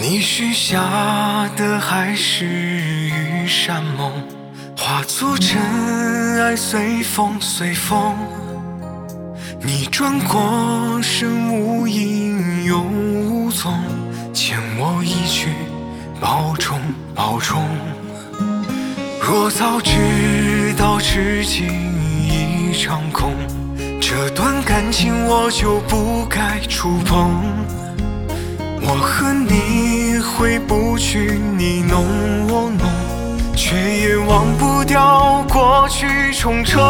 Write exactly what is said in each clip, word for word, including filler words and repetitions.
你许下的还是羽扇梦，化作尘埃随风随风。你转过身无影又无踪，欠我一句保重保重。若早知道痴情一场空，这段感情我就不该触碰。我和你回不去你侬我侬，却也忘不掉过去重重。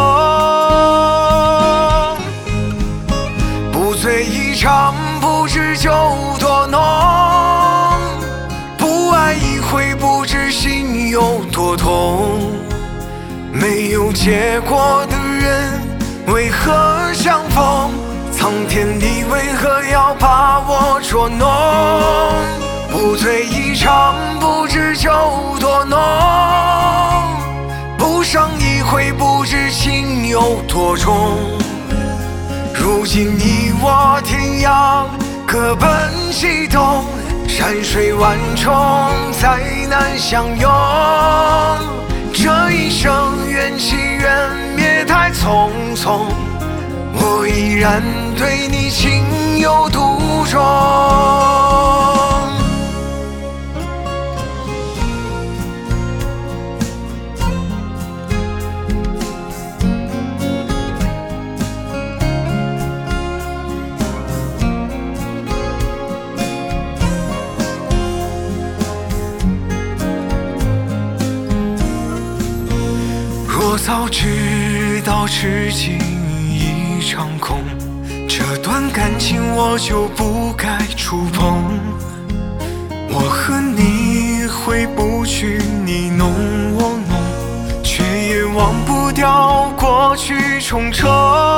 不醉一场不知酒多浓，不爱一回不知心有多痛。没有结果的人为何相逢？苍天地为何要把我捉弄？不醉一场不知酒多浓，不伤一回不知情有多重。如今你我天涯各奔西东，山水万重再难相拥。这一生缘起缘灭太匆匆，我依然对你情有独钟。若早知道痴情一场空，这段感情我就不该触碰。我和你回不去你侬我侬，却也忘不掉过去重重。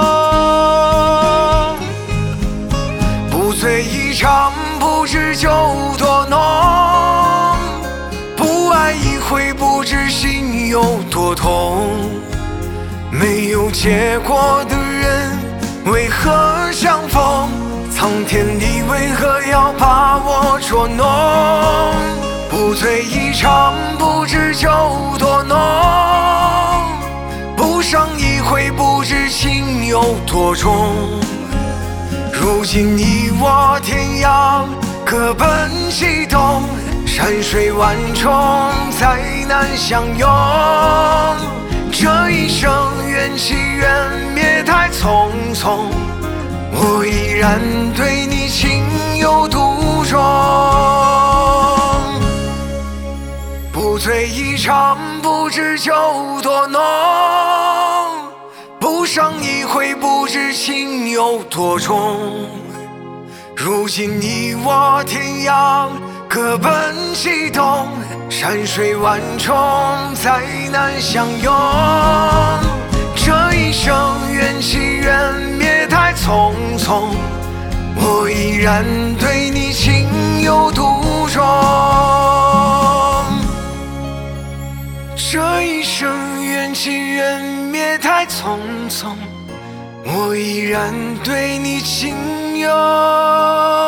不醉一场不知酒多浓，不爱一回不知心有多痛。没有结果的人为何相逢？苍天地为何要把我捉弄？不醉一场不知酒多浓，不伤一回不知情有多重。如今你我天涯各奔西东，山水万重再难相拥。这一生缘起缘灭太匆匆，我依然对你情有独钟。不醉一场不知酒多浓，不伤一回不知情有多重。如今你我天涯各奔西东，山水万重再难相拥。这一生缘起缘灭太匆匆，我依然对你情有独钟。这一生缘起缘灭太匆匆，我依然对你情有